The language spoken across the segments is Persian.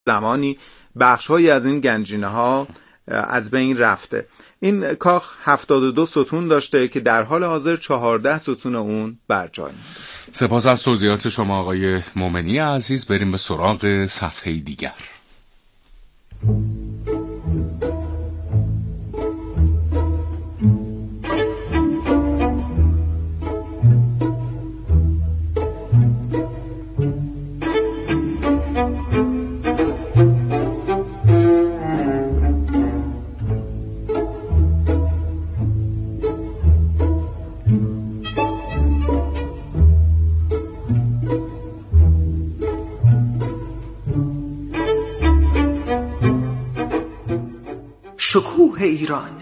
زمانی بخش‌هایی از این گنجینه‌ها از بین رفته. این کاخ 72 ستون داشته که در حال حاضر 14 ستون اون برجای مونده. سپاس از توضیحات شما آقای مومنی عزیز. بریم به سراغ صفحه دیگر. شکوه ایران.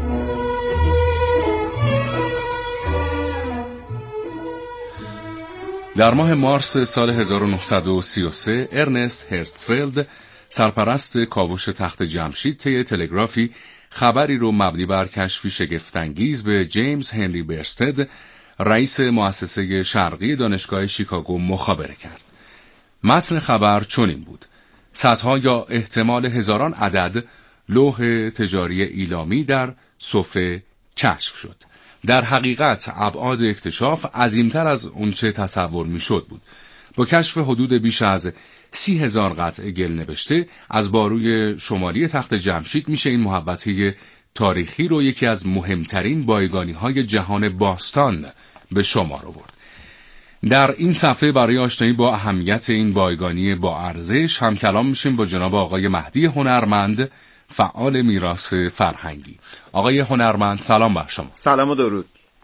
در ماه مارس سال 1933 ارنست هرتزفلد سرپرست کاوش تخت جمشید طی تلگرافی خبری رو مبنی بر کشفی شگفت‌انگیز به جیمز هنری برستد رئیس مؤسسه شرقی دانشگاه شیکاگو مخابره کرد. متن خبر چنین بود: صدها یا احتمال هزاران عدد لوح تجاری ایلامی در صفه کشف شد. در حقیقت ابعاد اکتشاف عظیمتر از اونچه تصور میشد بود. با کشف حدود بیش از 30,000 قطعه گل نوشته از باروی شمالی تخت جمشید میشه این محوطه تاریخی رو یکی از مهمترین بایگانی‌های جهان باستان به شمار آورد. در این صفحه برای آشنایی با اهمیت این بایگانی با ارزش هم کلام میشیم با جناب آقای مهدی هنرمند، فعال میراث فرهنگی. آقای هنرمند سلام بر شما. سلام و درود.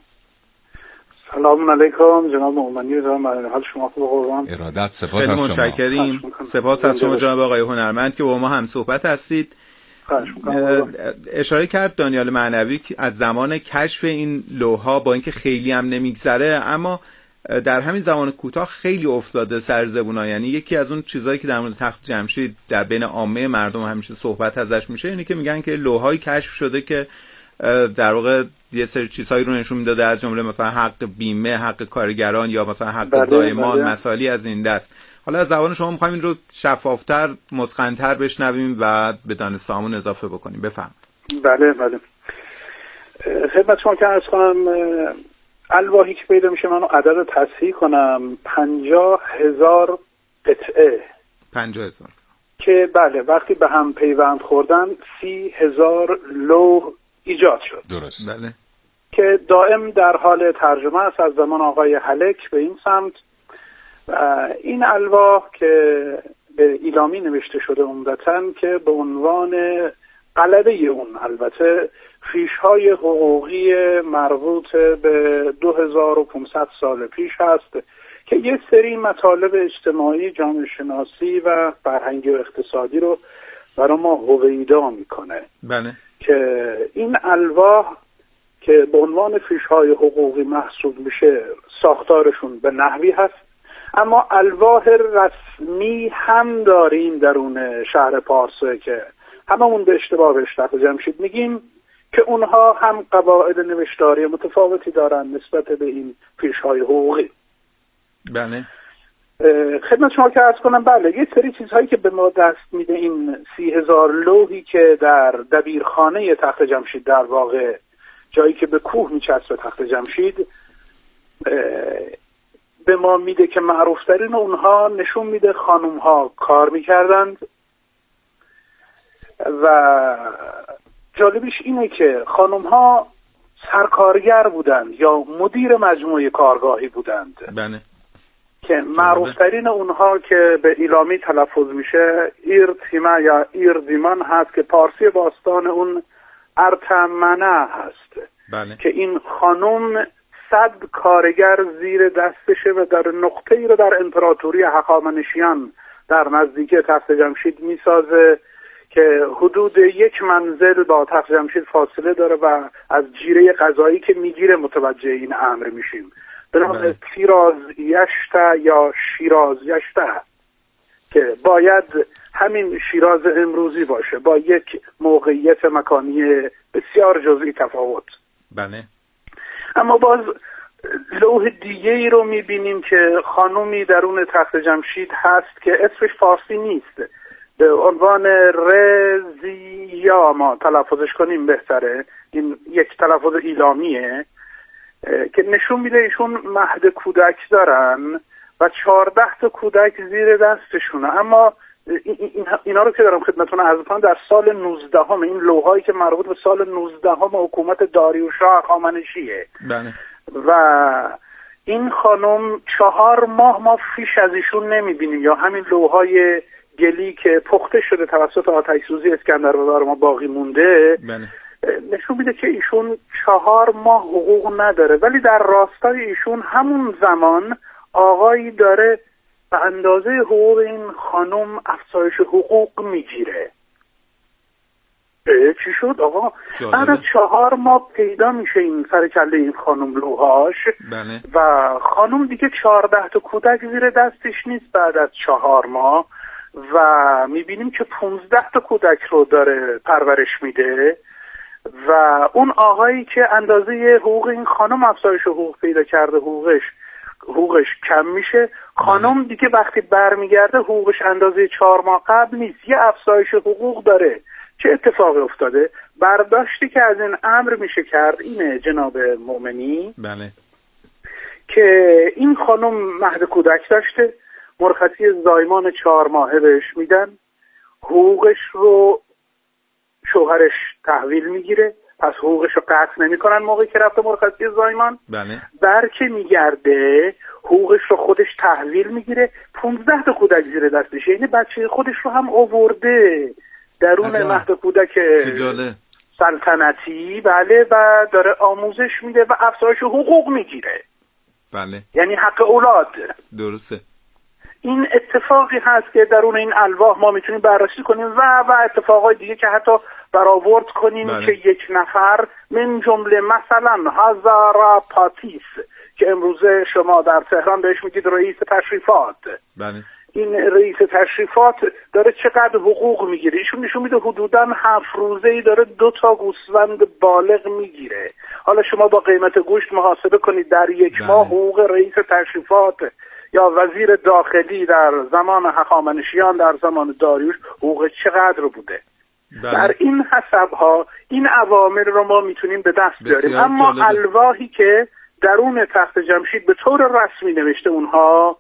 سلام علیکم جناب مومنی، حال شما خوب قربان؟ ارادت. سپاس از شما. متشکریم. سپاس از شما جناب آقای هنرمند که با ما هم صحبت هستید. اشاره کرد دانیال معنوی از زمان کشف این لوح‌ها با اینکه خیلی هم نمیگذره، اما در همین زمان کوتاه خیلی افتاده سر زبونا. یعنی یکی از اون چیزایی که در مورد تخت جمشید در بین عامه مردم همیشه صحبت ازش میشه اینه که میگن که لوح‌هایی کشف شده که در واقع یه سری چیزهایی رو نشون میداده، از جمله مثلا حق بیمه، حق کارگران یا مثلا حق زایمان، مسائلی از این دست. حالا از زبان شما می‌خوایم این رو شفافتر، متقن‌تر بشنویم و به دانستهامون اضافه بکنیم. بفرمایید. بله خدمت شما که عرض کنم الواحی که پیدا میشه منو عدد رو تصحیح کنم 50,000 قطعه 50,000 که بله وقتی به هم پیوند خوردن 30,000 لوح ایجاد شد. درست. بله. که دائم در حال ترجمه است از زمان آقای هلک به این سمت. این الواح که به ایلامی نوشته شده عمدتاً که به عنوان غلبه اون البته فیش‌های حقوقی مربوط به 2500 سال پیش هست که یک سری مطالب اجتماعی، جامعه شناسی و فرهنگی و اقتصادی رو برای ما هویدا میکنه. بله. که این الواح که به عنوان فیش‌های حقوقی محسوب میشه ساختارشون به نحوی هست، اما الواح رسمی هم داریم درون شهر پارسه که هممون به اشتباه بهش تخت جمشید میگیم که اونها هم قواعد نوشتاری متفاوتی دارن نسبت به این فیش‌های حقوقی. بله. خدمت شما که عرض کنم بله یه سری چیزهایی که به ما دست میده این 30,000 لوحی که در دبیرخانه تخت جمشید، در واقع جایی که به کوه میچسبه تخت جمشید، به ما میده که معروفترین اونها نشون میده خانومها کار میکردند و جالبیش اینه که خانومها سرکارگر بودند یا مدیر مجموعه کارگاهی بودند. بله. که معروفترین اونها که به ایلامی تلفظ میشه ایرتیمه یا ایردیمان هست که پارسی باستان اون ارتمنه هست. بله. که این خانم 100 کارگر زیر دستشه و در نقطه‌ای رو در امپراتوری هخامنشیان در نزدیکی تخت جمشید میسازه که حدود 1 منزل با تخت جمشید فاصله داره و از جیره غذایی که میگیره متوجه این امر میشیم به نام تیراز یشته یا شیراز یشته که باید همین شیراز امروزی باشه با یک موقعیت مکانی بسیار جزئی تفاوت. بله. اما باز لوح دیگه ای رو میبینیم که خانومی درون تخت جمشید هست که اسمش فارسی نیست، به عنوان رزیا ما تلفظش کنیم بهتره، این یک تلفظ ایلامیه که نشون میده ایشون مهد کودک دارن و 14 تا کودک زیر دستشونه. اما اینا رو که دارم خدمتتون عرض کنم در سال 19 این لوحایی که مربوط به سال 19 حکومت داریوشاه هخامنشیه. بله. و این خانم 4 ماه ما فیش از ایشون نمیبینیم، یا همین لوحای گلی که پخته شده توسط آتش سوزی اسکندر و ما باقی مونده. بله. نشون میده که ایشون 4 ماه حقوق نداره، ولی در راستای ایشون همون زمان آقایی داره به اندازه حقوق این خانم افزایش حقوق میگیره. چی شد آقا؟ بعد از 4 ماه پیدا میشه این سر کله این خانم لوحاش. بله. و خانم دیگه 14 تا کودک زیر دستش نیست بعد از 4 ماه و میبینیم که 15 تا کودک رو داره پرورش میده و اون آقایی که اندازه حقوق این خانم افزایش حقوق پیدا کرده حقوقش کم میشه. خانم دیگه وقتی برمیگرده حقوقش اندازه 4 ماه قبل نیست، یه افزایش حقوق داره. چه اتفاقی افتاده؟ برداشتی که از این امر میشه کرد اینه جناب مؤمنی. بله. که این خانم مهد کودک داشته، مرخصی زایمان 4 ماهه بهش میدن، حقوقش رو شوهرش تحویل میگیره، پس حقوقش رو قطع نمی کنن موقعی که رفته مرخصی زایمان. بله. برکه میگرده حقوقش رو خودش تحویل میگیره، 15 تا کودک زیر دستشه، یعنی بچه خودش رو هم آورده درون مهد کودک سلطنتی. بله. و داره آموزش میده و افزایش حقوق میگیره. بله. یعنی حق اولاد. درسته. این اتفاقی هست که درون این الواح ما میتونیم بررسی کنیم و اتفاقای دیگه که حتی برآورد کنیم. بله. که یک نفر من جمله مثلا هزارا پاتیس که امروزه شما در تهران بهش میگید رئیس تشریفات. بله. این رئیس تشریفات داره چقدر حقوق میگیره؟ ایشون نشون میده حدوداً 7 روزه‌ای داره 2 تا گوسفند بالغ میگیره. حالا شما با قیمت گوشت محاسبه کنید در یک ماه حقوق رئیس تشریفات یا وزیر داخلی در زمان هخامنشیان در زمان داریوش حقوق چقدر بوده. در این حسابها این عوامل رو ما میتونیم به دست بیاریم. اما الواحی که درون تخت جمشید به طور رسمی نوشته اونها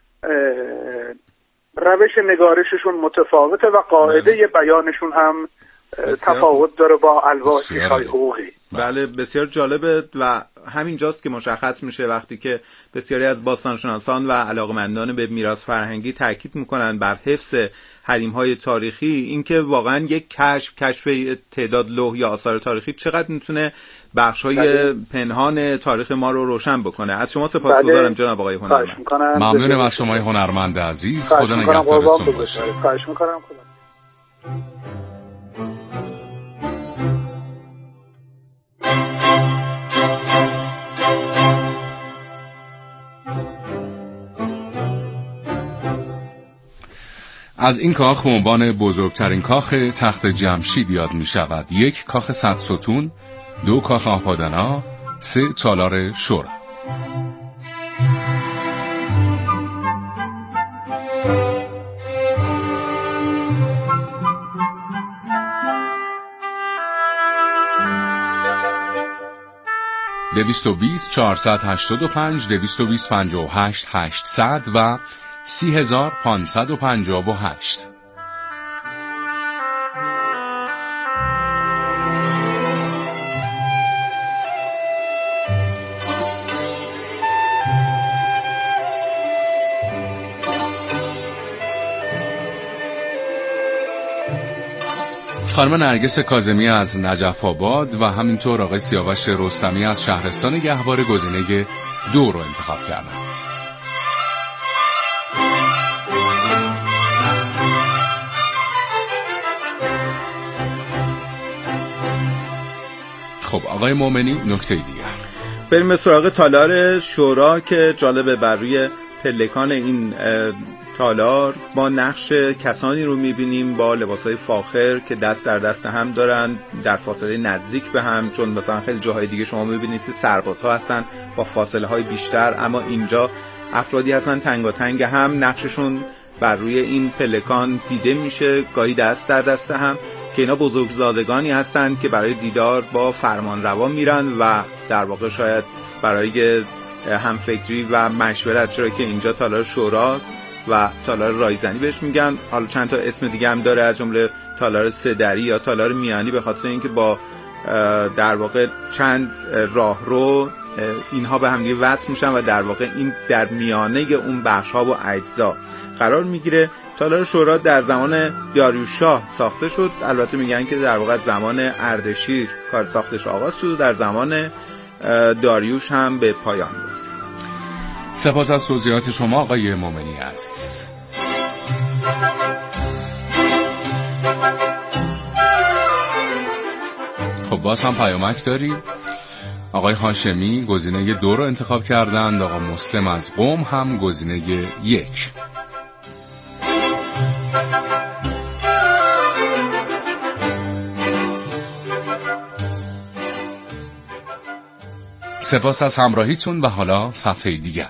روش نگارششون متفاوته و قاعده بیانشون هم تفاوت داره با الواحی حقوقی. بله. بسیار جالبه و همینجاست که مشخص میشه وقتی که بسیاری از باستانشناسان و علاقمندان به میراث فرهنگی تاکید میکنن بر حفظ حریم‌های تاریخی، اینکه واقعا یک کشف تعداد لوح یا آثار تاریخی چقدر میتونه بخش‌های پنهان تاریخ ما رو روشن بکنه. از شما سپاسگزارم جناب آقای هنرمند. ممنونم از شما هنرمند عزیز. خدا نگهدارتون باشه. خواهش می‌کنم. از این کاخ به عنوان بزرگترین کاخ تخت جمشید یاد می شود. 1 کاخ 100 ستون، 2 کاخ آپادانا، 3 تالار شورا. دویست و 485 220 58 800 و 30558. خانم نرگس کاظمی از نجف آباد و همینطور آقای سیاوش رستمی از شهرستان گهواره گزینه 2 رو انتخاب کردن. خب آقای مومنی، نکته دیگه بریم به سراغ تالار شورا که جالبه. بر روی پلکان این تالار ما نقش کسانی رو میبینیم با لباسهای فاخر که دست در دست هم دارن در فاصله نزدیک به هم، چون مثلا خیلی جاهای دیگه شما میبینید که سربازها هستن با فاصله های بیشتر، اما اینجا افرادی هستن تنگاتنگ هم، نقششون بر روی این پلکان دیده میشه، گاهی دست در دست هم، که اینا بزرگزادگانی هستند که برای دیدار با فرمانروا میرن و در واقع شاید برای همفکری و مشورت، چرا که اینجا تالار شوراست و تالار رایزنی بهش میگن. حالا چند تا اسم دیگه هم داره، از جمله تالار سدری یا تالار میانی، به خاطر اینکه با در واقع چند راهرو اینها به هم دیگه وصل میشن و در واقع این در میانه اون بخش‌ها و اجزا قرار میگیره. تالار شورا در زمان داریوش شاه ساخته شد. البته میگن که در واقع زمان اردشیر کار ساختش آغاز شد و در زمان داریوش هم به پایان رسید. سپاس از توضیحات شما آقای مومنی عزیز. خب باز هم پیامک داریم. آقای هاشمی گزینه 2 رو انتخاب کردند، آقا مسلم از قم هم گزینه 1. سپاس از همراهیتون و حالا صفحه دیگر.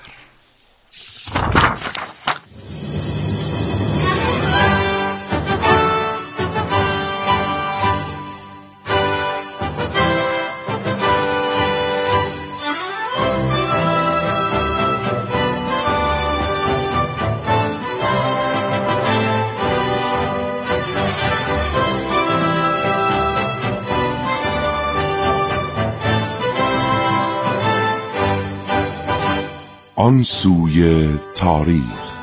آن سوی تاریخ.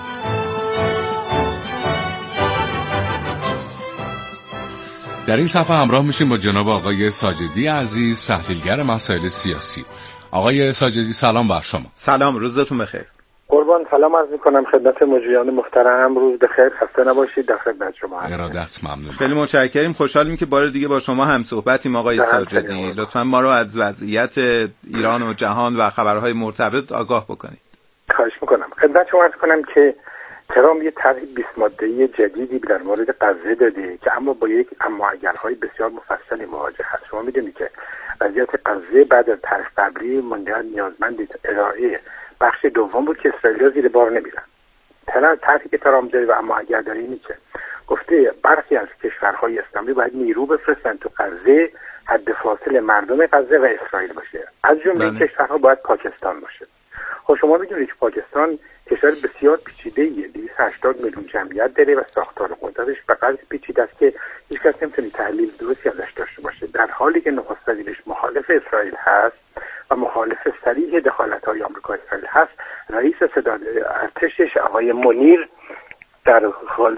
در این صفحه همراه میشیم با جناب آقای ساجدی عزیز، تحلیلگر مسائل سیاسی. آقای ساجدی سلام بر شما. سلام، روزتون بخیر. قربان، سلام عرض میکنم خدمت مجریان محترم، روز بخیر، خسته نباشید، در خدمت شما هستم. ارادت ممنون. خیلی متشکریم، خوشحالیم که بار دیگه با شما هم صحبتیم آقای ساجدی. لطفاً ما رو از وضعیت ایران و جهان و خبرهای مرتبط آگاه بکنید. خواهش میکنم. خدمت شما عرض کنم که ترامپ یه طرح 20 ماده‌ای جدیدی در مورد غزه داده که اما با یک اما اگرهای بسیار مفصلی مواجه هست. شما میدونید که وضعیت غزه بعد از طرح قبلی مونده نیازمند ارائه بخش دوم بود که اسرائیلی‌ها زیر بار نمیرن. طرحی که ترامپ داره و اما اگر داره اینه که گفته برخی از کشورهای اسلامی باید نیرو بفرستن تو غزه، حد فاصل مردم غزه و اسرائیل باشه. از جمله این کشورها باید پاکستان باشه. خب شما میدونید که پاکستان کشور بسیار پیچیده‌ایه، 280 میلیون جمعیت داره و ساختار قدرتش به قدری پیچیده است که هیچ کس نمیتونه تحلیل درستی ازش داشته باشه. در حالی که نخست وزیرش مخالف اسرائیل هست و مخالف صریح دخالت‌های آمریکا اسرائیل هست، رئیس صدای ارتشش آقای منیر در حال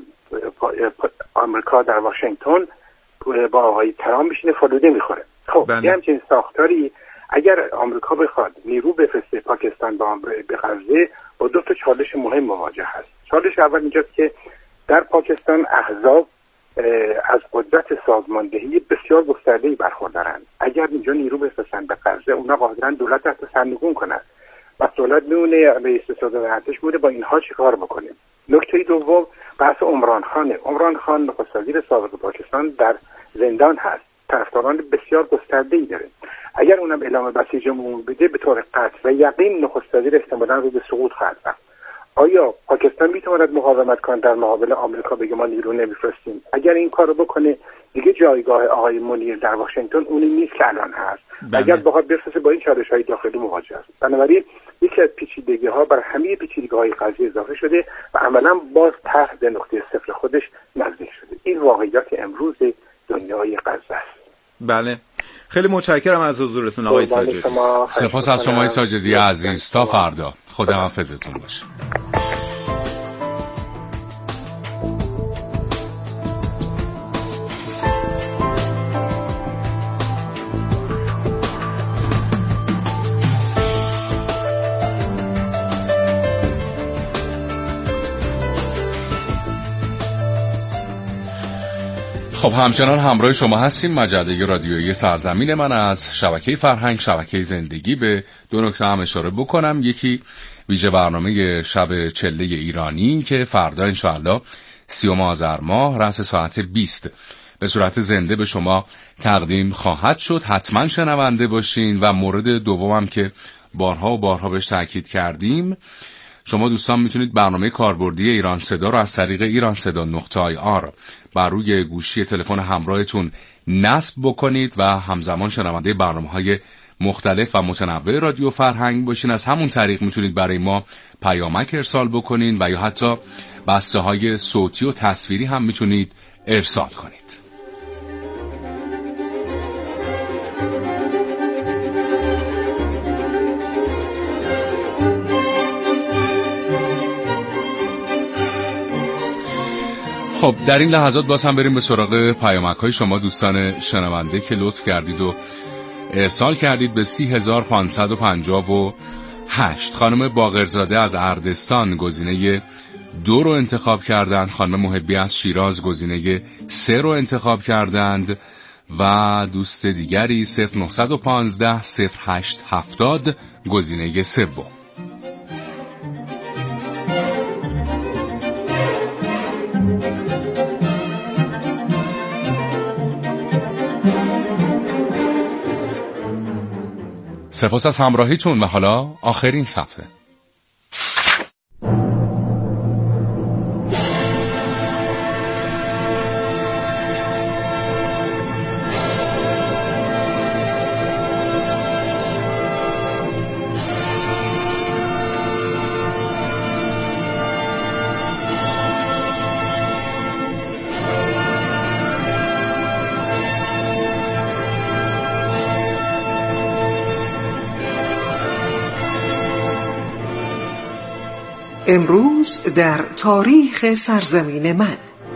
آمریکا در واشنگتن با آقای ترامپ میشینه فالوده میخوره. خب یه همچین ساختاری اگر آمریکا بخواد نیرو بفرسته پاکستان به غزه، با 2 تا چالش مهم مواجه هست. چالش اول اینجاست که در پاکستان احزاب از قدرت سازماندهی بسیار گسترده‌ای برخوردارند. اگر اینجا نیرو بفرستن به غزه، اونا قادرن دولت تحت سرنگون کنن و دولت میونه رئیس صدای ارتش بوده با اینها چی کار بکنیم. نکته دوم بحث عمران خانه. عمران خان نخست وزیر سابق پاکستان در زندان هست، طرفداران بسیار گسترده‌ای داره. اگر اونم اعلام بسیج عمومی بده به طور قطع و یقین نخست وزیر احتمالاً رو به سقوط خواهد رفت. آیا پاکستان میتواند مقاومت کنه در مقابل آمریکا بگه ما نیرو نمیفرستیم؟ اگر این کارو بکنه دیگه جایگاه آقای منیر در واشنگتن اونی نیست که الان هست. اگر بخواد بفرسته با این چالش‌های داخلی مواجه است. بنابراین یکی از پیچیدگی‌ها بر همه پیچیدگی‌های قضیه اضافه شده و عملاً باز طرح به نقطه صفر خودش نزدیک شده. این واقعیت امروز دنیای غزه است. بله، خیلی متشکرم از حضورتون آقای ساجدی. سپاس از شما ساجدی عزیز. تا فردا، خدا حافظتون باشه. خب همچنان همراه شما هستیم. مجله رادیویی سرزمین من از شبکه فرهنگ، شبکه زندگی. به 2 نکته هم اشاره بکنم. یکی ویژه برنامه شب چله ایرانی که فردا انشاءالله 30 آذر ماه رأس ساعت 20 به صورت زنده به شما تقدیم خواهد شد. حتما شنونده باشین. و مورد دومم که بارها و بارها بهش تاکید کردیم، شما دوستان میتونید برنامه کاربردی ایران صدا رو از طریق iranseda.ir بر روی گوشی تلفن همراهتون نصب بکنید و همزمان شنونده برنامه‌های مختلف و متنوع رادیو فرهنگ باشین. از همون طریق میتونید برای ما پیامک ارسال بکنین و یا حتی بسته‌های صوتی و تصویری هم میتونید ارسال کنید. خب در این لحظات باز هم بریم به سراغ پیامک‌های شما دوستان شنونده که لطف کردید و ارسال کردید به 3558. خانم باقرزاده از اردستان گزینه 2 رو انتخاب کردند. خانم محبی از شیراز گزینه 3 رو انتخاب کردند و دوست دیگری 0915 0870 گزینه 3. سپاس از همراهیتون و حالا آخرین صفحه. امروز در تاریخ سرزمین من.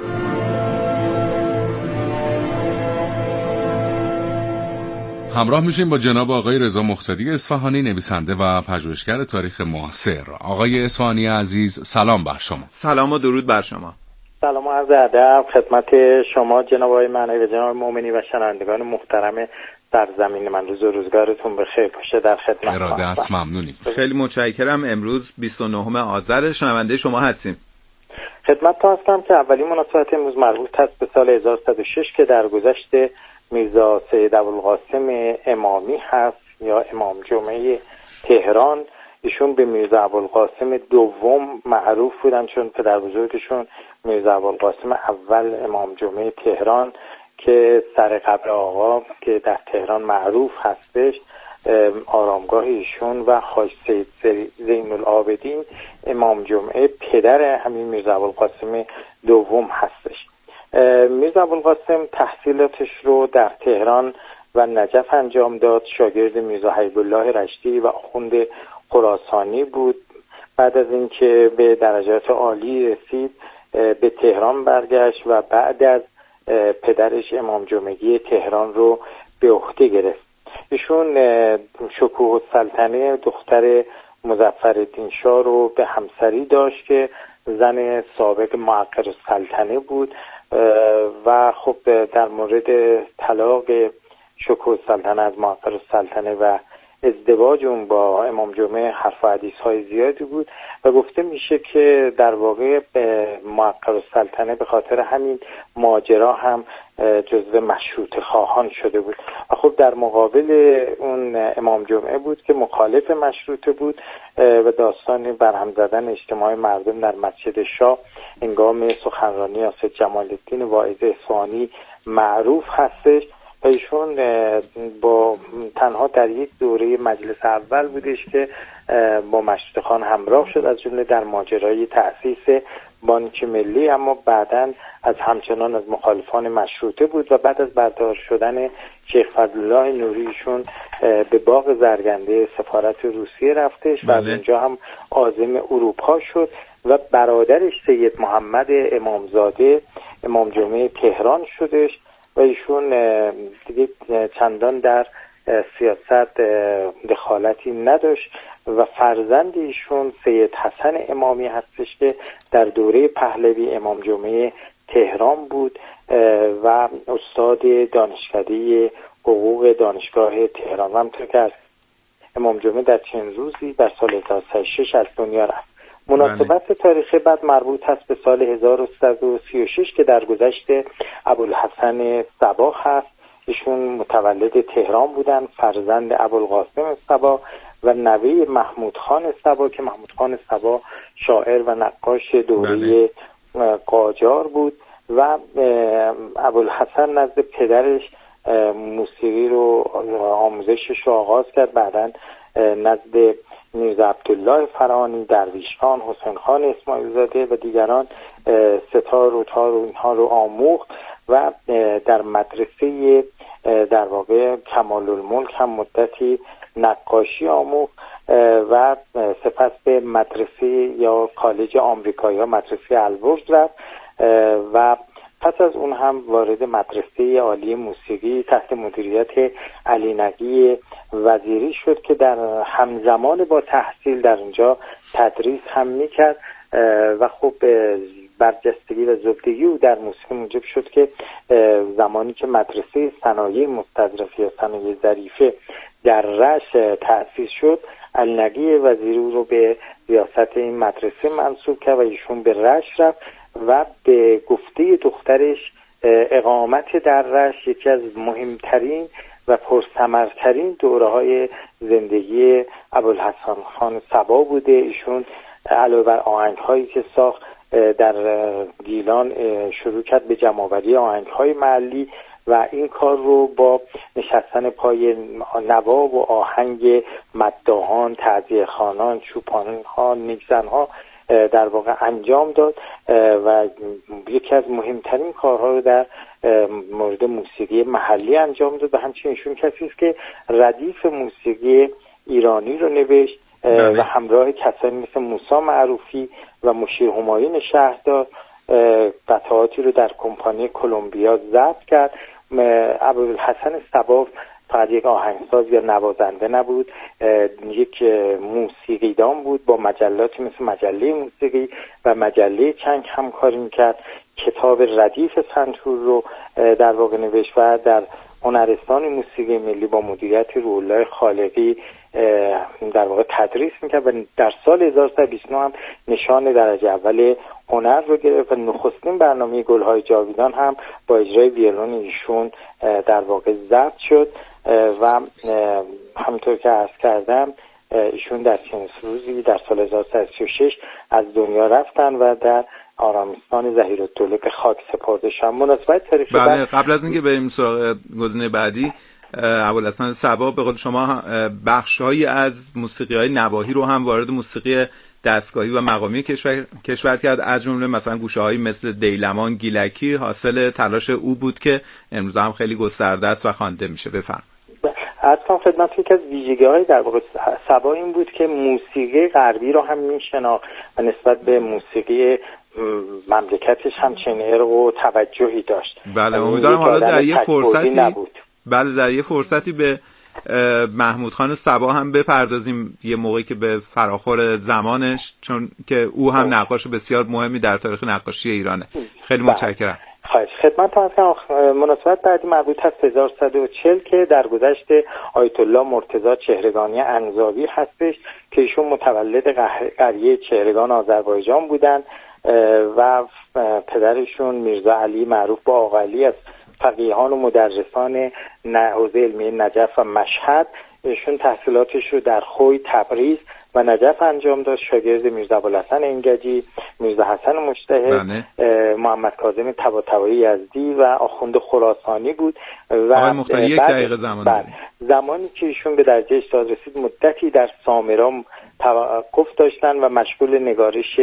همراه میشیم با جناب آقای رضا مختاری اصفهانی، نویسنده و پژوهشگر تاریخ معاصر. آقای اصفهانی عزیز، سلام بر شما. سلام و درود بر شما. سلام و عرض ادب خدمت شما جناب آقای معنوی و جناب مومنی و شنوندگان محترم سرزمین من. روز و روزگارتون بخیر باشه. در خدمت ارادت ممنونیم. خیلی متشکرم. امروز 29 آذر شنونده شما هستیم. خدمتتون هستم که اولین مناسبت امروز مربوط است به سال 1106 که در گذشته میرزا سید ابوالقاسم امامی هست یا امام جمعه تهران. ایشون به میرزا ابوالقاسم دوم معروف بودن چون پدر بزرگشون میرزا ابوالقاسم اول امام جمعه تهران که سر قبر آقا که در تهران معروف هستش آرامگاه ایشون و حاج سید زین العابدین امام جمعه پدر همین میرزا ابوالقاسم دوم هستش. میرزا ابوالقاسم تحصیلاتش رو در تهران و نجف انجام داد. شاگرد میرزا حبیب الله رشتی و آخوند خراسانی بود. بعد از اینکه به درجات عالی رسید به تهران برگشت و بعد از پدرش امام جمعگی تهران رو به عهده گرفت. ایشون شکوه السلطنه دختر مظفرالدین شاه رو به همسری داشت که زن سابق معقر السلطنه بود و خب در مورد طلاق شکوه السلطنه از معقر السلطنه و ازدواج اون با امام جمعه حرف و حدیث های زیادی بود و گفته میشه که در واقع معقر السلطنه به خاطر همین ماجرا هم جزو مشروطه خواهان شده بود و خب در مقابل اون امام جمعه بود که مخالف مشروطه بود و داستان برهم زدن اجتماع مردم در مسجد شاه هنگام سخنرانی آصف جمال الدین واعظ اصفهانی معروف هستش. ایشون با تنها در یک دوره مجلس اول بودش که با مشروطه خان همراه شد، از جمله در ماجرای تأسیس بانک ملی، اما بعداً از همچنان از مخالفان مشروطه بود و بعد از بردار شدن شیخ فضلالله نوری ایشون به باغ زرگنده سفارت روسیه رفتش و از اونجا هم عازم اروپا شد و برادرش سید محمد امامزاده امام جمعه تهران شدش و ایشون دیگه چندان در سیاست دخالتی نداشت و فرزند ایشون سید حسن امامی هستش که در دوره پهلوی امام جمعه تهران بود و استاد دانشکده حقوق دانشگاه تهران و همطور که امام جمعه در چند روزی در سال 1306 از دنیا رفت. مناسبت تاریخی بعد مربوط هست به سال 1336 که در گذشت ابوالحسن صبا هست. ایشون متولد تهران بودن، فرزند ابوالقاسم صبا و نوه محمود خان صبا که محمود خان صبا شاعر و نقاش دوره قاجار بود و ابوالحسن نزد پدرش موسیقی رو آموزشش رو آغاز کرد. بعداً نزد میرزا عبدالله فرانی، درویش خان، حسین خان اسماعیل زاده و دیگران ستار و تار و اینها رو آموخت و در مدرسه در واقع کمال الملک هم مدتی نقاشی آموخت و سپس به مدرسه یا کالج آمریکایی ها مدرسه البرز رفت و پس از اون هم وارد مدرسه عالی موسیقی تحت مدیریت علی نقی وزیری شد که در همزمان با تحصیل در اونجا تدریس هم میکرد و خب برجستگی و زبدگی او در موسیقی موجب شد که زمانی که مدرسه صنایع مستظرفه یا صنایع ظریفه در رشت تأسیس شد، علی نقی وزیری او رو به ریاست این مدرسه منصوب کرد و ایشون به رشت رفت و به گفته دخترش اقامت در رشت یکی از مهمترین و پرثمرترین دوره‌های زندگی ابوالحسن خان صبا بوده. ایشون علاوه بر آهنگ‌هایی که ساخت در گیلان شروع کرد به جمع‌آوری آهنگ‌های محلی و این کار رو با نشستن پای نوا و آهنگ مداحان، تعزیه‌خوانان، چوپان‌ها، نیکزن‌ها در واقع انجام داد و یکی از مهمترین کارها رو در مورد موسیقی محلی انجام داد و همچنین ایشون کسی است که ردیف موسیقی ایرانی رو نوشت و همراه کسانی مثل موسی معروفی و مشیر همایون شهردار قطعاتی رو در کمپانی کلمبیا ضبط کرد. ابوالحسن صبا فقط یک آهنگساز یا نوازنده نبود، یک موسیقیدان بود، با مجلاتی مثل مجله موسیقی و مجله چنگ همکاری میکرد. کتاب ردیف سنتور رو در واقع نوشت و در هنرستان موسیقی ملی با مدیریت روح الله خالقی در واقع تدریس میکرد و در سال 1329 هم نشان درجه اول هنر رو گرفت و نخستین برنامه گلهای جاویدان هم با اجرای ویولون ایشون در واقع ضبط شد و همونطور که عرض کردم ایشون در چنین روزی در سال 1336 از دنیا رفتن و در آرامستان ظهیرالدوله به خاک سپرده شدن. مناسبت تاریخی بله، قبل از اینکه بریم سراغ گزینه بعدی، ابوالحسن صبا به قول شما بخش‌هایی از موسیقی‌های نواحی رو هم وارد موسیقی دستگاهی و مقامی کشور کرد، از جمله مثلا گوشه‌هایی مثل دیلمان، گیلکی حاصل تلاش او بود که امروز هم خیلی گسترده است و خوانده میشه. بفرمایید. اصلا خدمت یک از ویژگی‌های در واقع صبا این بود که موسیقی غربی رو هم میشناخت و نسبت به موسیقی مملکتش هم چنین ارق و توجهی داشت. بله، امیدوارم حالا در یه فرصتی بله در یه فرصتی به محمود خان صبا هم بپردازیم، یه موقعی که به فراخور زمانش، چون که او هم نقاش بسیار مهمی در تاریخ نقاشی ایرانه. خیلی متشکرم. خواهش خدمت هستم. مناسبت بعدی مربوط است 1140 که در گذشت آیت الله مرتضی چهرگانی انزاوی هستش که ایشون متولد قریه چهرگان آذربایجان بودند و پدرشون میرزا علی معروف با آقا علی از فقیهان و مدرسان حوزه علمیه نجف و مشهد. ایشون تحصیلاتش رو در خوی، تبریز و نجف انجام داد. شاگرد میرزا ابوالحسن انگجی، میرزا حسن مجتهد، محمد کاظم طباطبایی یزدی و آخوند خراسانی بود و آقای مختاری یک دقیقه زمانی که ایشون به درجه استاد رسید مدتی در سامرا توقف داشتن و مشغول نگارش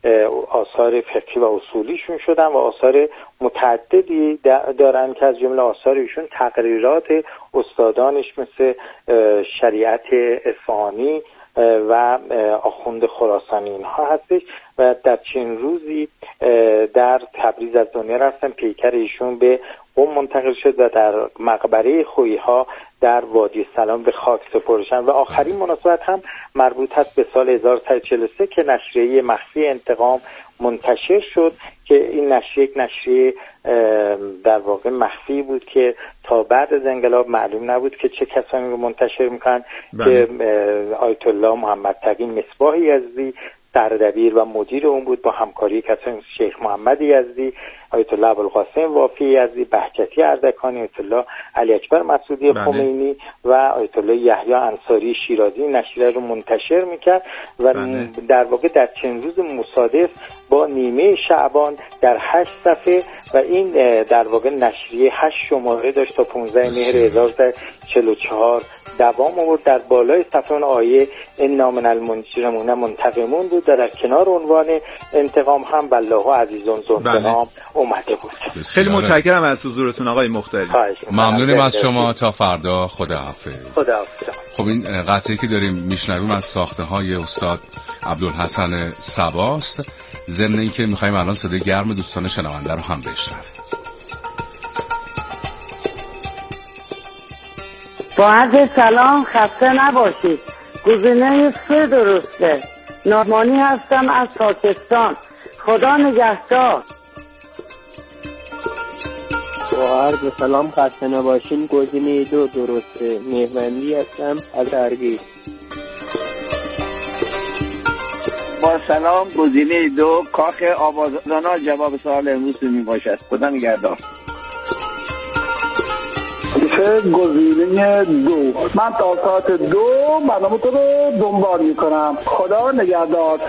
آثار فقهی و اصولیشون شدن و آثار متعددی دارن که از جمله آثار ایشون تقریرات استادانش مثل شریعت اصفهانی و آخوند خراسانی اینها هستش و در چند روزی در تبریز از دنیا رفتن. پیکر ایشون به قم منتقل شد و در مقبره خویی‌ها در وادی سلام به خاک سپرده و آخرین مناسبت هم مربوط است به سال 1143 که نشریه مخفی انتقام منتشر شد که این نشریه یک نشریه در واقع مخفی بود که تا بعد از انقلاب معلوم نبود که چه کسانی رو منتشر میکنن که آیت الله محمد تقی مصباح یزدی سردبیر و مدیر اون بود با همکاری کسانی شیخ محمد یزدی آیت الله ابوالقاسم وافی یزدی، بهجتی اردکانی، آیت الله علی اکبر مسعودی خمینی و آیت الله یحیی انصاری شیرازی نشریه رو منتشر میکرد و در واقع در چند روز مصادف با نیمه شعبان در 8 صفحه و این در واقع نشریه 8 شماره داشت تا 15 مهر 1344 دوام آورد. در بالای صفحه اون آیه انا من المجرمون منتقمون بود، در کنار عنوان انتقام هم والله عزیزون ذو انتقام اومده بود. خیلی متشکرم از حضورتون آقای مختاری. ممنونیم از شما. تا فردا. خداحافظ. خداحافظ. خب این قطعه‌ای که داریم میشنویم از ساخته‌های استاد عبدالحسن صباست، ضمن اینکه می‌خوایم الان صدای گرم دوستان شنونده رو هم بشنویم. با عرض سلام، خسته نباشید. گزینه 3 درسته. نارمانی هستم از پاکستان. خدا نگهدار. با عرض سلام، خسته نباشین. گزینه 2 درسته. مهمندی هستم از ارگی. با سلام، گزینه 2 کاخ آوازانا جواب سوال امروز می باشد. خدا نگهدار. گزینه 2. من تا ساعت 2 برنامه تو رو دنبال میکنم. خدا نگهدار.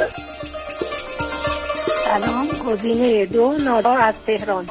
سلام، گزینه 2 نادار از تهران.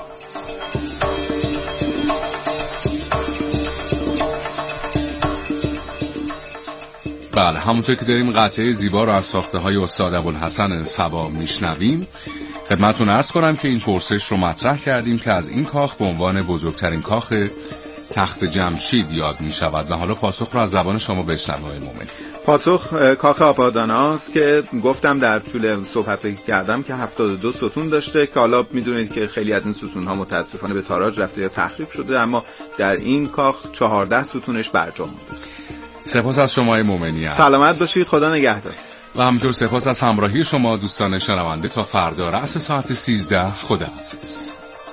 بله، همونطور که داریم قطعه زیبا رو از ساخته‌های استاد ابوالحسن صبا میشنویم، خدمتتون عرض کنم که این پرسش رو مطرح کردیم که از این کاخ به عنوان بزرگترین کاخ تخت جمشید یاد می شود و حالا پاسخ رو از زبان شما بشنویم. آقای مومنی. پاسخ کاخ آباداناست که گفتم در طول صحبت کردم که 72 ستون داشته که حالا میدونید که خیلی از این ستون‌ها متاسفانه به تاراج رفته یا تخریب شده، اما در این کاخ 14 ستونش برجا مونده. سپاس از شما مومنی. سلامت باشید. خدا نگهدار. و همینطور سپاس از همراهی شما دوستان شنونده. تا فردا رأس ساعت 13. خداحافظ.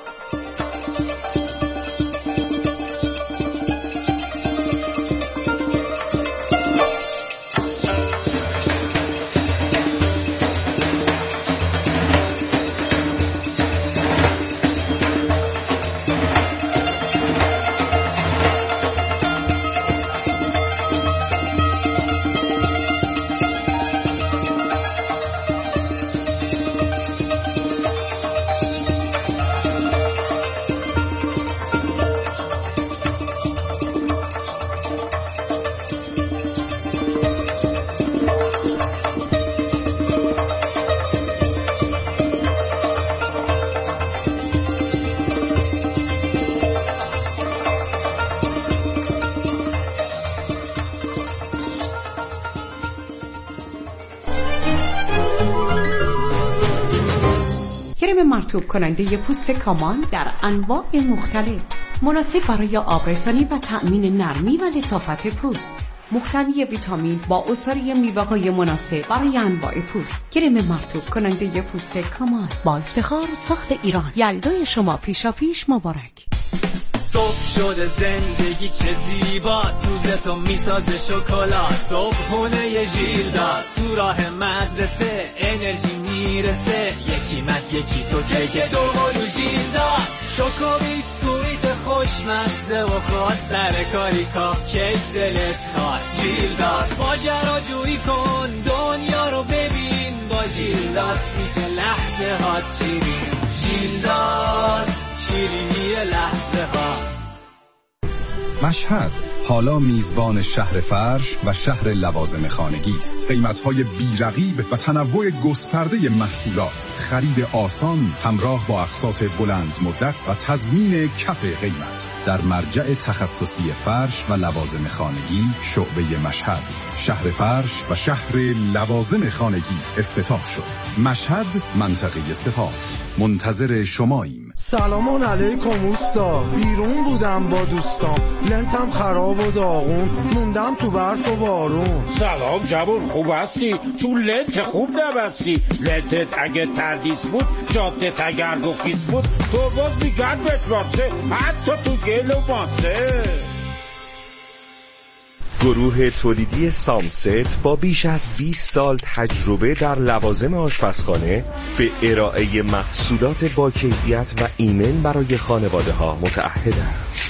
کرم مرطوب کننده پوست کامان در انواع مختلف، مناسب برای آبرسانی و تأمین نرمی و لطافت پوست، محتوی ویتامین با عصاره میوه‌های مناسب برای انواع پوست. کرم مرطوب کننده پوست کامان با افتخار ساخت ایران. یلدای شما پیشاپیش مبارک. صبح شده زندگی چه زیباست، روزتو میسازه شکلات، صبحونه ژیلداست، تو راه مدرسه انرژی میرسه، یکی من یکی تو کیک دوقلو ژیلداست، شوکو بیسکویت خوشمزه و خاص سر کاری کاف کیک دلت خواست، ژیلداست ماجراجویی کن دنیا رو ببین، با ژیلداست میشه لحظه هات شیرین، ژیلداست شیرینی لحظه هاست. مشهد حالا میزبان شهر فرش و شهر لوازم خانگی است. قیمت‌های بی‌رقیب و تنوع گسترده محصولات، خرید آسان همراه با اقساط بلند مدت و تضمین کف قیمت. در مرجع تخصصی فرش و لوازم خانگی شعبه مشهد، شهر فرش و شهر لوازم خانگی افتتاح شد. مشهد، منطقه سپاه. منتظر شماییم. سلام علیکم اوستا، بیرون بودم با دوستام، لنتم خراب و داغون، موندم تو برف و بارون. سلام جوون، خوب هستی؟ تو لنت خوب نبستی، لنتت اگه تردیس بود، جادت اگر گفیس بود، تو باز میگرد بتراسه، حتی تو گل و ماسه. گروه تولیدی سامست با بیش از 20 سال تجربه در لوازم آشپزخانه به ارائه محصولات با کیفیت و ایمن برای خانواده ها متعهد است.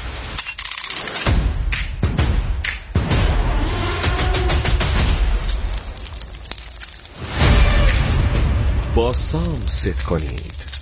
با سامست کنید.